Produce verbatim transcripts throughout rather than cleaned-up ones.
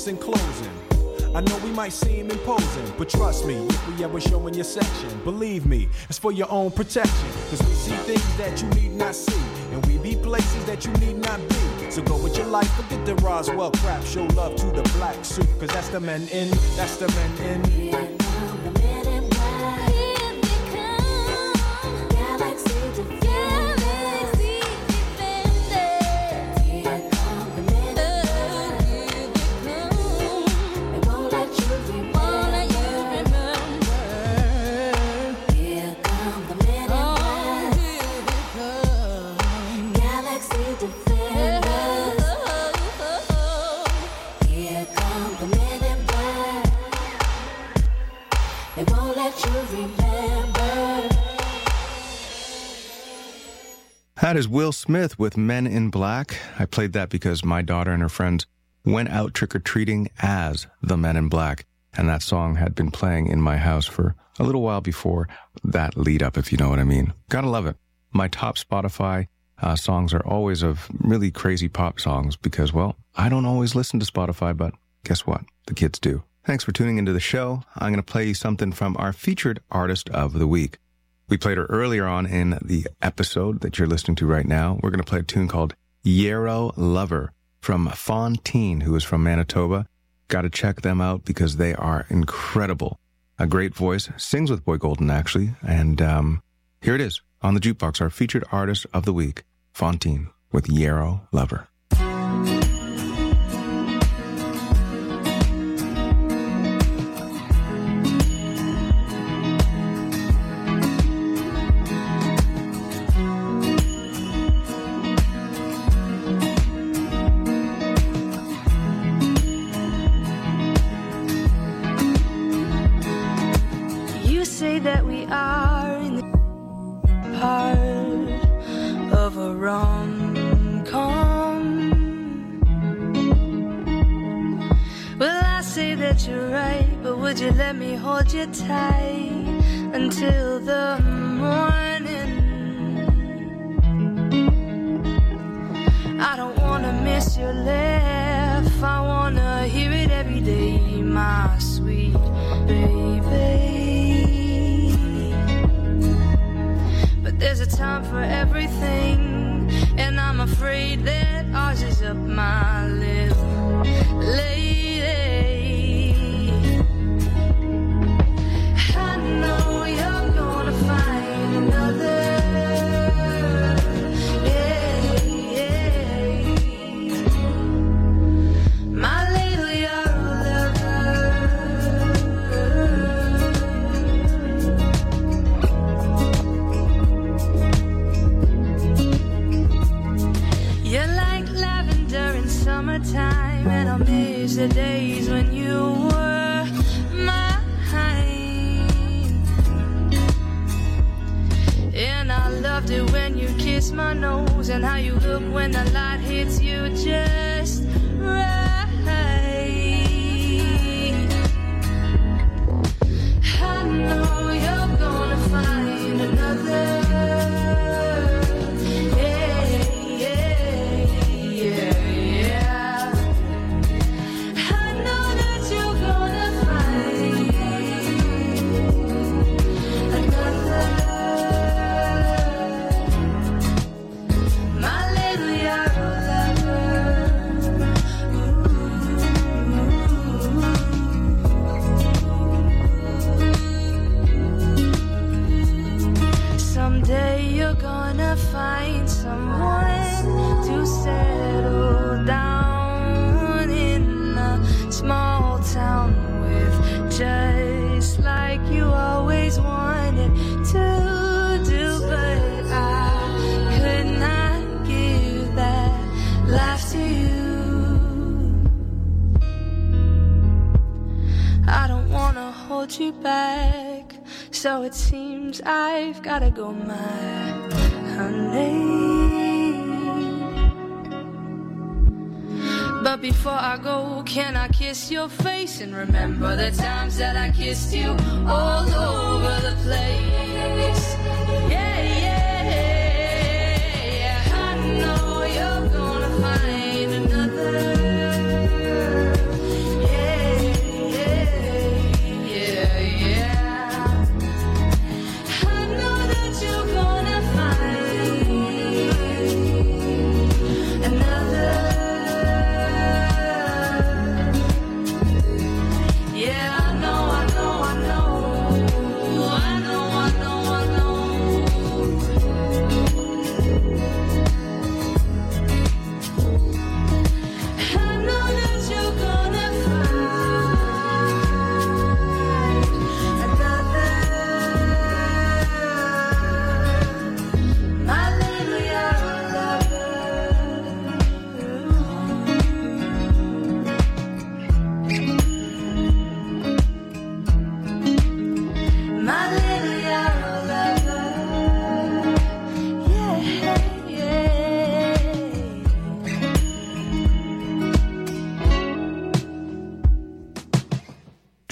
us in closing. I know we might seem imposing, but trust me, if we ever show in your section, believe me, it's for your own protection. Cause we see things that you need not see, and we be places that you need not be. So go with your life, forget the Roswell crap, show love to the black suit, cause that's the men in, that's the men in. Here come the men in black. Here they come. Galaxy defenders. Galaxy defenders. Here come the men in black. Here they come. They won't let you remember. Won't let you remember. Here come the men in black. Here they come. Galaxy defenders. Here come the men in black. They won't let you remember. That is Will Smith with Men in Black. I played that because my daughter and her friends went out trick-or-treating as the Men in Black, and that song had been playing in my house for a little while before that lead-up, if you know what I mean. Gotta love it. My top Spotify uh, songs are always of really crazy pop songs because, well, I don't always listen to Spotify, but guess what? The kids do. Thanks for tuning into the show. I'm going to play you something from our featured artist of the week. We played her earlier on in the episode that you're listening to right now. We're going to play a tune called Yarrow Lover from Fontaine, who is from Manitoba. Got to check them out because they are incredible. A great voice, sings with Boy Golden, actually. And um, here it is on the jukebox, our featured artist of the week, Fontaine with Yarrow Lover. That we are in the part of a rom-com. Well, I say that you're right, but would you let me hold you tight until the morning? I don't wanna miss your laugh, I wanna hear it every day, my sweet baby. There's a time for everything, and I'm afraid that ours is up my little lady. I know you're gonna find another. Yeah, yeah. My little yarrow lover. You're like lavender in summertime, and I'll miss the days when you were mine. And I loved it when you kissed my nose, and how you look when the light hits you just right. I know you're gonna find another. Find someone to settle down in a small town with, just like you always wanted to do, but I could not give that life to you. I don't wanna hold you back, so it seems I've gotta go, my honey. But before I go, can I kiss your face and remember the times that I kissed you all over the place? Yeah, yeah, yeah. I know you're gonna find another.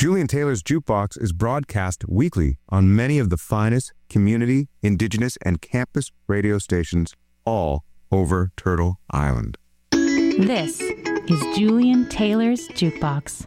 Julian Taylor's Jukebox is broadcast weekly on many of the finest community, indigenous, and campus radio stations all over Turtle Island. This is Julian Taylor's Jukebox.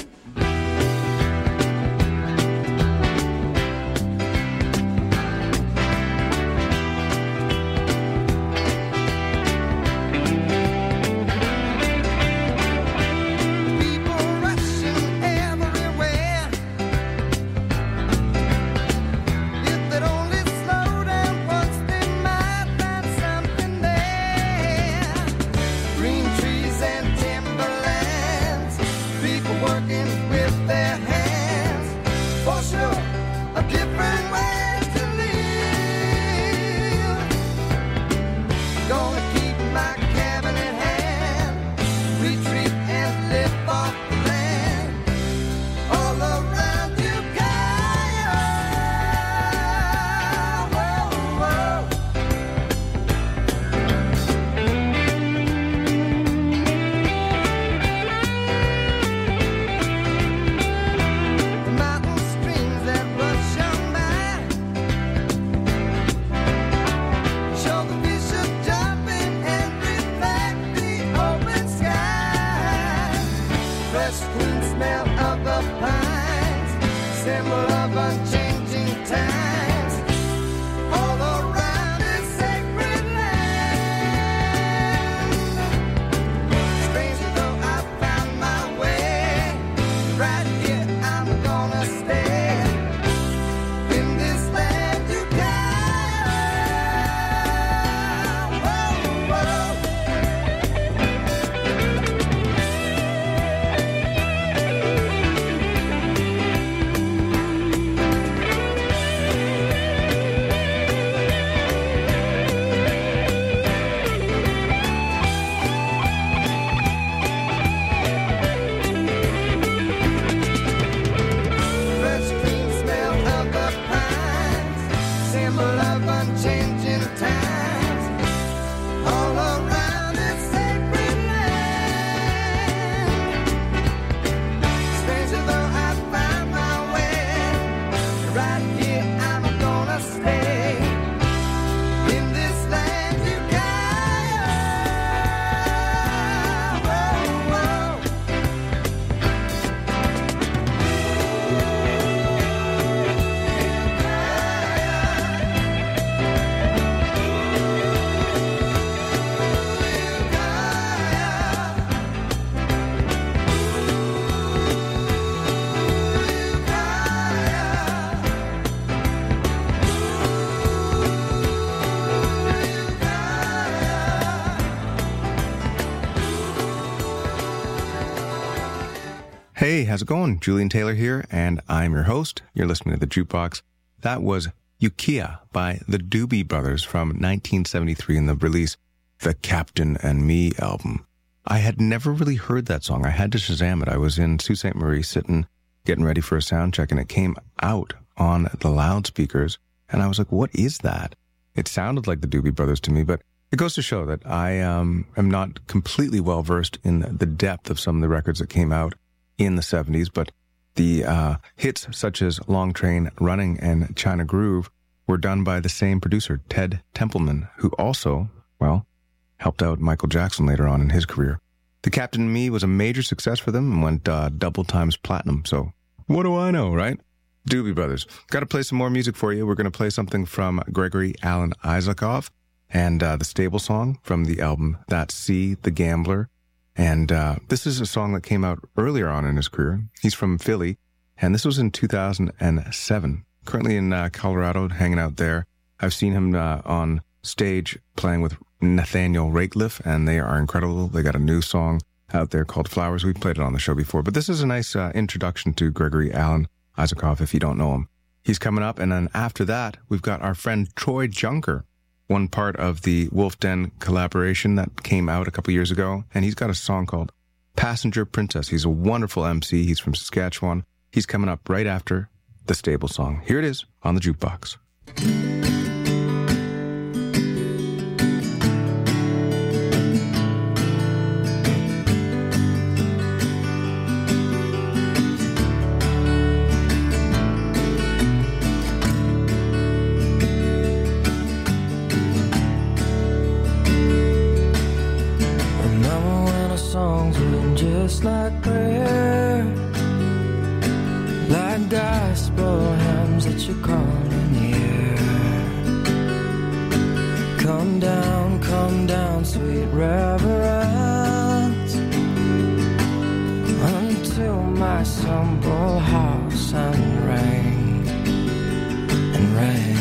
Hey, how's it going? Julian Taylor here, and I'm your host. You're listening to The Jukebox. That was Ukiah by the Doobie Brothers from nineteen seventy-three in the release The Captain and Me album. I had never really heard that song. I had to Shazam it. I was in Sault Ste. Marie sitting, getting ready for a sound check, and it came out on the loudspeakers, and I was like, what is that? It sounded like the Doobie Brothers to me, but it goes to show that I um, am not completely well-versed in the depth of some of the records that came out in the seventies, but the uh, hits such as Long Train Running and China Groove were done by the same producer, Ted Templeman, who also, well, helped out Michael Jackson later on in his career. The Captain and Me was a major success for them and went uh, double times platinum, so what do I know, right? Doobie Brothers. Got to play some more music for you. We're going to play something from Gregory Alan Isakov and uh, the Stable Song from the album That's C, The Gambler. And uh, this is a song that came out earlier on in his career. He's from Philly, and this was in two thousand seven. Currently in uh, Colorado, hanging out there. I've seen him uh, on stage playing with Nathaniel Rateliff, and they are incredible. They got a new song out there called Flowers. We've played it on the show before, but this is a nice uh, introduction to Gregory Alan Isakov if you don't know him. He's coming up, and then after that, we've got our friend Troy Junker, one part of the Wolf Den collaboration that came out a couple years ago, and he's got a song called Passenger Princess. He's a wonderful M C. He's from Saskatchewan. He's coming up right after the Stable Song. Here it is on the Jukebox. songs were just like prayer, like gospel hymns that you call in the air. Come down, come down, sweet reverence, until my simple house and rain and rain.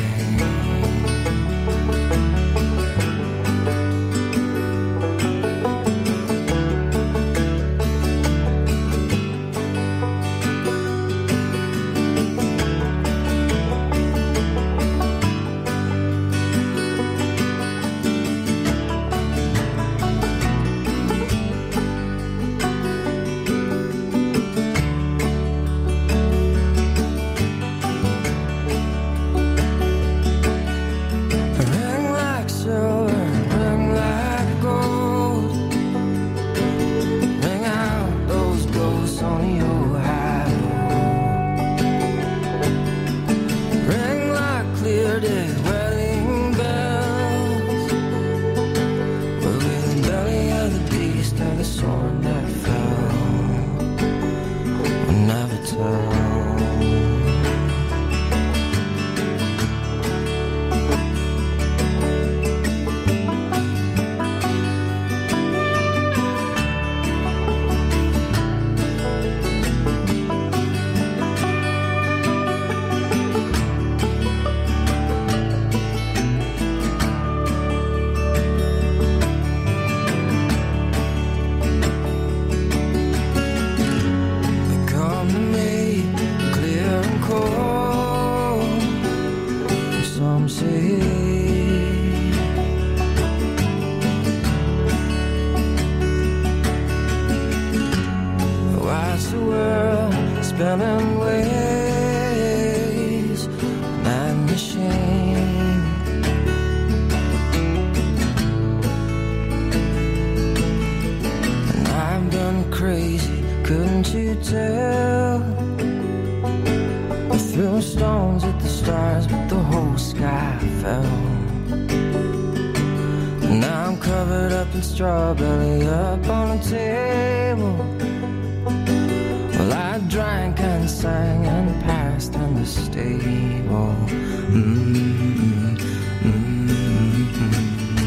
Strawberry up on the table. Well, I drank and sang and passed in the stable. Mm-hmm. Mm-hmm.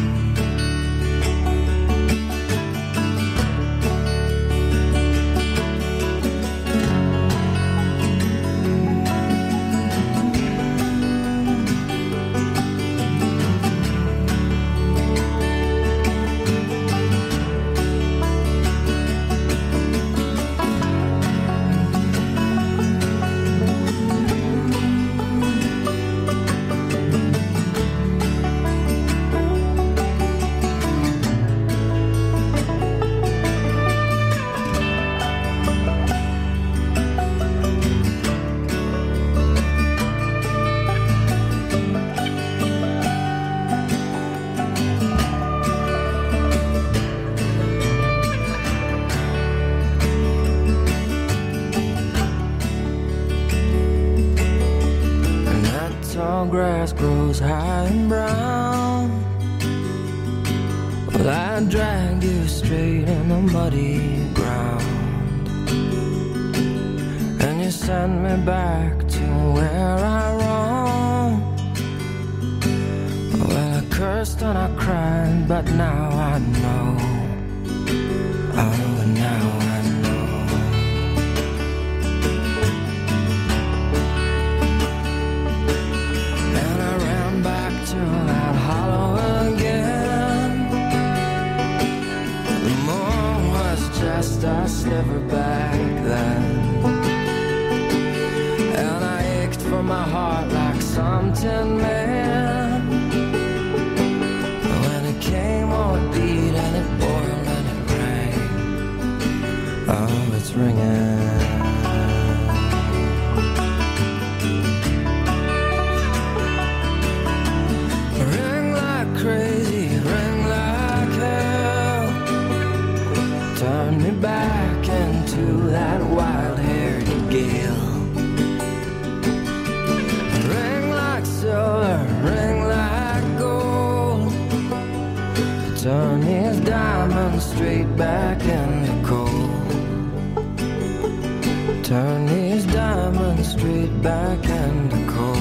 Grass grows high and brown. Well, I dragged you straight in the muddy ground, and you sent me back to where I roamed. Well, I cursed and I cried, but now I know. Oh, now I know. To that hollow again. The moon was just a sliver back then, and I ached for my heart like some tin man. When it came on it beat and it boiled and it rang. Oh, it's ringing. Crazy, ring like hell. Turn me back into that wild-haired gale. Ring like silver, ring like gold. turn his diamonds straight back into coal. Turn his diamonds straight back into coal.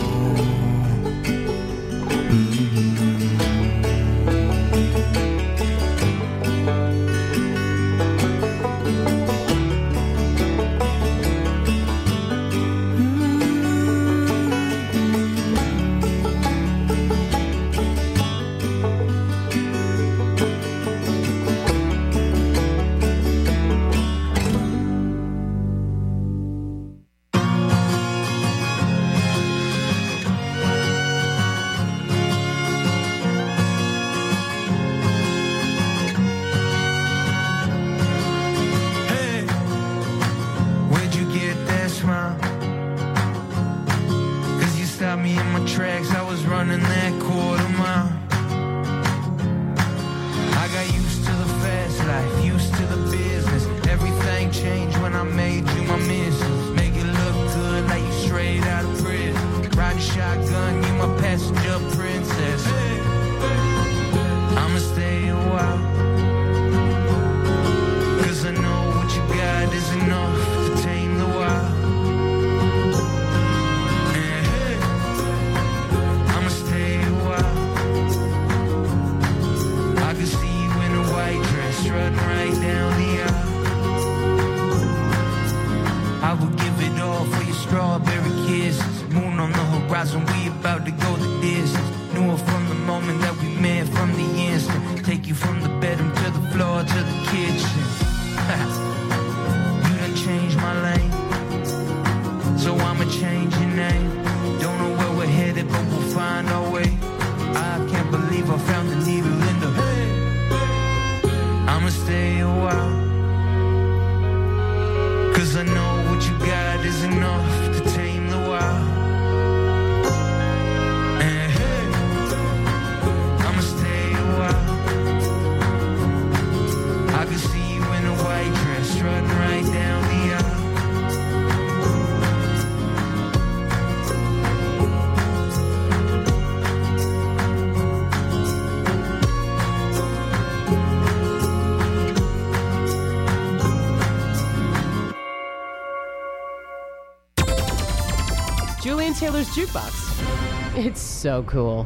Julian Taylor's Jukebox. It's so cool.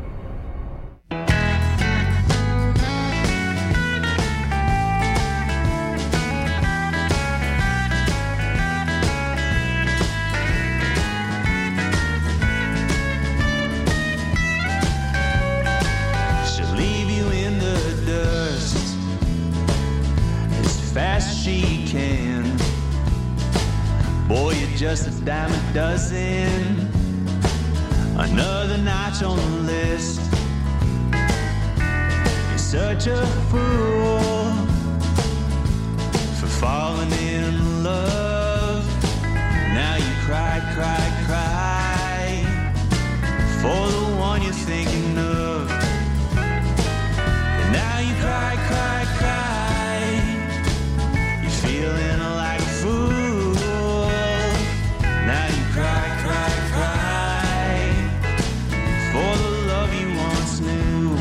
She'll leave you in the dust as fast as she can. Boy, you're just a dime a dozen. Another notch on the list. You're such a fool for falling in love. Now you cry, cry, cry for the one you're thinking of. And now you cry, cry, cry. You're feeling like a fool. Now you cry, cry, cry for the love you once knew.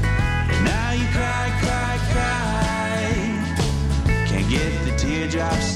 Now you cry, cry, cry. Can't get the teardrops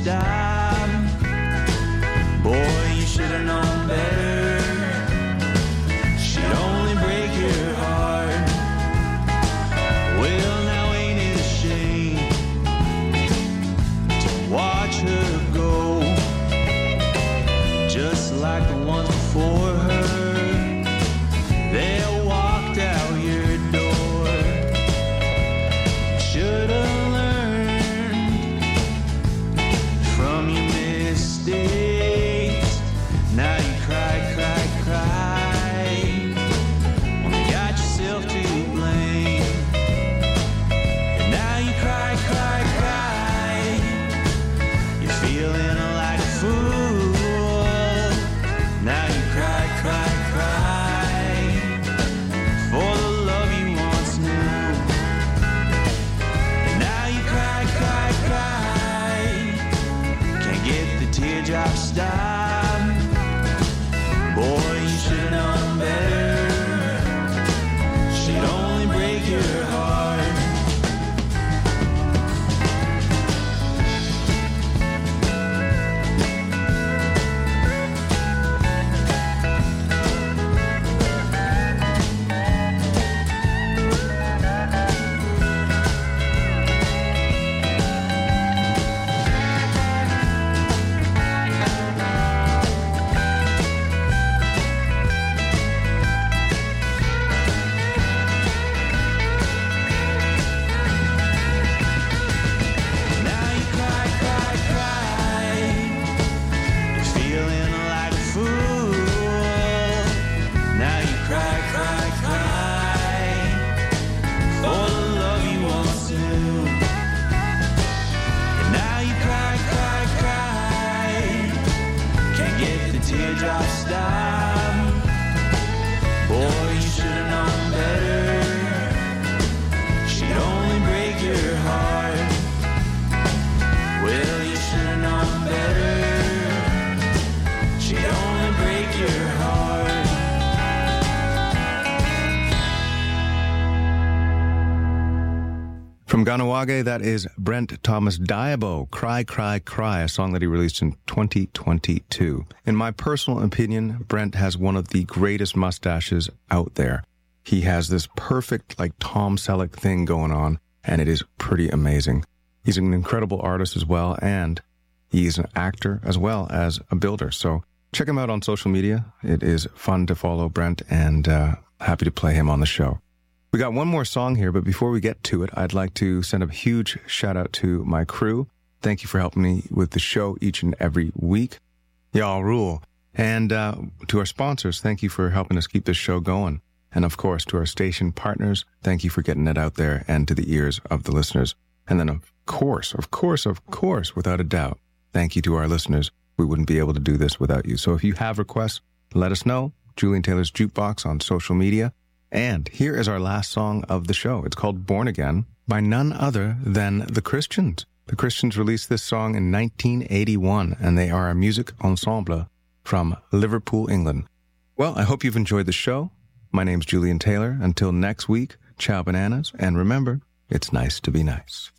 From Ganawage, that is Brent Thomas Diabo, Cry, Cry, Cry, a song that he released in twenty twenty-two. In my personal opinion, Brent has one of the greatest mustaches out there. He has this perfect, like, Tom Selleck thing going on, and it is pretty amazing. He's an incredible artist as well, and he's an actor as well as a builder. So check him out on social media. It is fun to follow Brent, and uh, happy to play him on the show. We got one more song here, but before we get to it, I'd like to send a huge shout out to my crew. Thank you for helping me with the show each and every week. Y'all rule. And uh, to our sponsors, thank you for helping us keep this show going. And of course, to our station partners, thank you for getting it out there and to the ears of the listeners. And then of course, of course, of course, without a doubt, thank you to our listeners. We wouldn't be able to do this without you. So if you have requests, let us know. Julian Taylor's Jukebox on social media. And here is our last song of the show. It's called Born Again by none other than the Christians. The Christians released this song in nineteen eighty-one, and they are a music ensemble from Liverpool, England. Well, I hope you've enjoyed the show. My name's Julian Taylor. Until next week, ciao bananas. And remember, it's nice to be nice.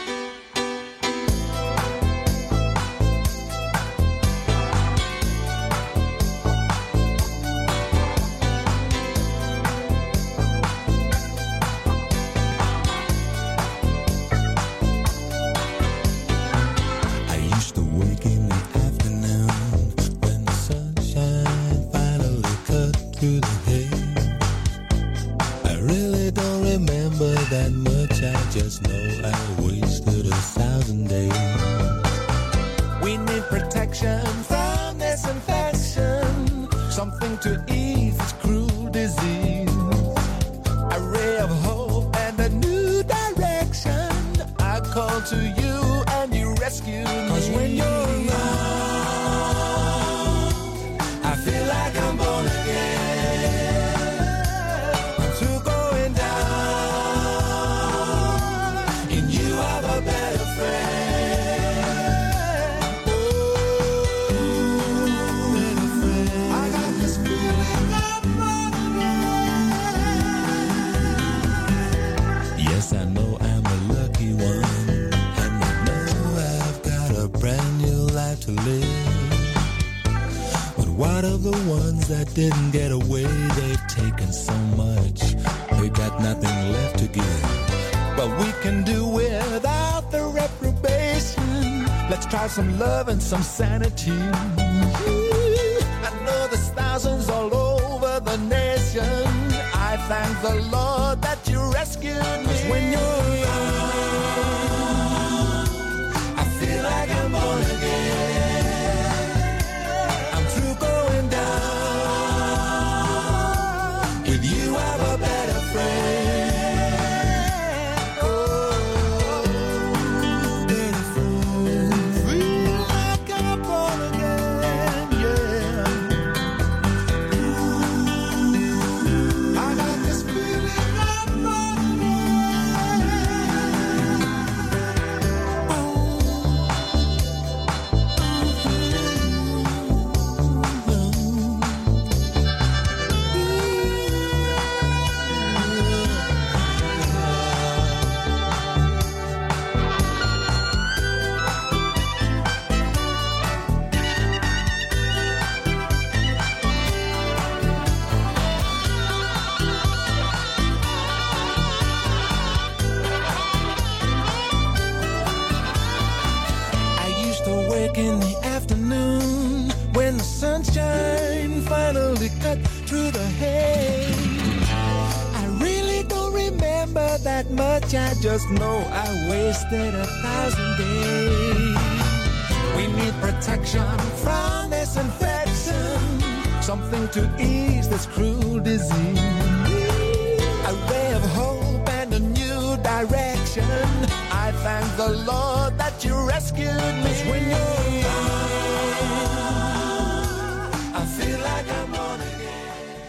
That much, I just know I wasted a thousand days. We need protection from this infection, something to ease this cruel disease, a ray of hope and a new direction. I call to you and you rescue me. 'Cause when you're around, I feel like I'm born again. I'm too going down. A better friend. Oh, better friend. I got this feeling I'm running. Yes, I know I'm a lucky one, and I know I've got a brand new life to live. But what of the ones that didn't get away? They've taken so much, they got nothing left to give. But we can do without the reprobation. Let's try some love and some sanity. I know there's thousands all over the nation. I thank the Lord that you rescued me. 'Cause when you're around, I feel like I'm born again. I'm through going down. With you I'm a better friend. In the afternoon, when the sunshine finally cut through the haze, I really don't remember that much. I just know I wasted a thousand days. We need protection from this infection, something to ease this cruel disease, a ray of hope and a new direction. I thank the Lord that you rescued me. 'Cause when you're around, I feel like I'm born again.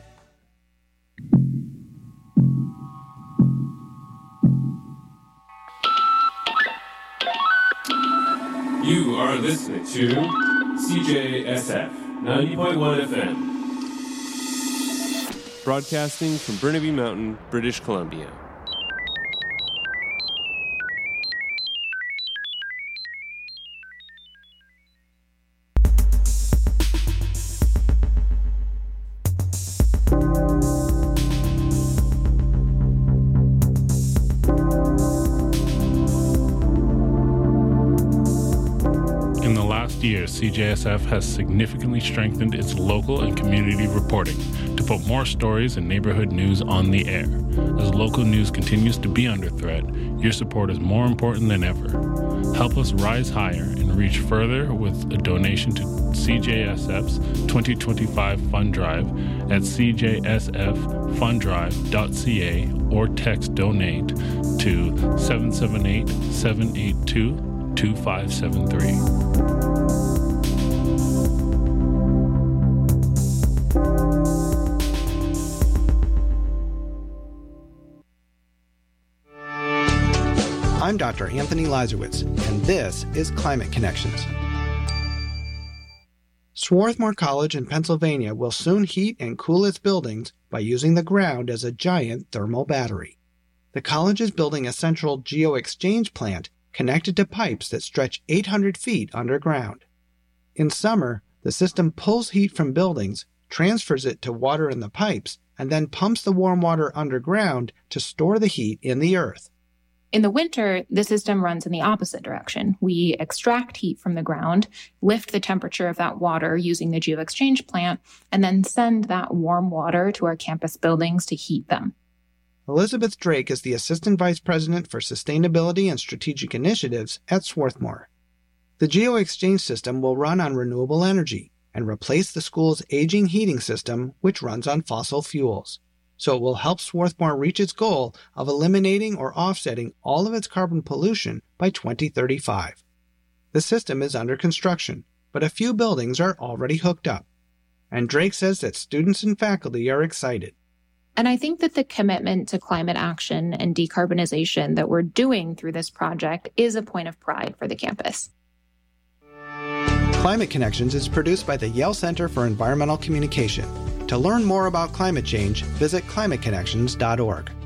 You are listening to C J S F ninety point one F M, broadcasting from Burnaby Mountain, British Columbia. past years, C J S F has significantly strengthened its local and community reporting to put more stories and neighborhood news on the air. As local news continues to be under threat, your support is more important than ever. Help us rise higher and reach further with a donation to C J S F's twenty twenty-five Fund Drive at c j s f fund drive dot c a or text donate to seven seven eight, seven eight two, two five seven three. I'm Doctor Anthony Lazarowitz, and this is Climate Connections. Swarthmore College in Pennsylvania will soon heat and cool its buildings by using the ground as a giant thermal battery. The college is building a central geo-exchange plant connected to pipes that stretch eight hundred feet underground. In summer, the system pulls heat from buildings, transfers it to water in the pipes, and then pumps the warm water underground to store the heat in the earth. In the winter, the system runs in the opposite direction. We extract heat from the ground, lift the temperature of that water using the geo-exchange plant, and then send that warm water to our campus buildings to heat them. Elizabeth Drake is the Assistant Vice President for Sustainability and Strategic Initiatives at Swarthmore. The geo-exchange system will run on renewable energy and replace the school's aging heating system, which runs on fossil fuels. So it will help Swarthmore reach its goal of eliminating or offsetting all of its carbon pollution by twenty thirty-five. The system is under construction, but a few buildings are already hooked up. And Drake says that students and faculty are excited. And I think that the commitment to climate action and decarbonization that we're doing through this project is a point of pride for the campus. Climate Connections is produced by the Yale Center for Environmental Communication. To learn more about climate change, visit climate connections dot org.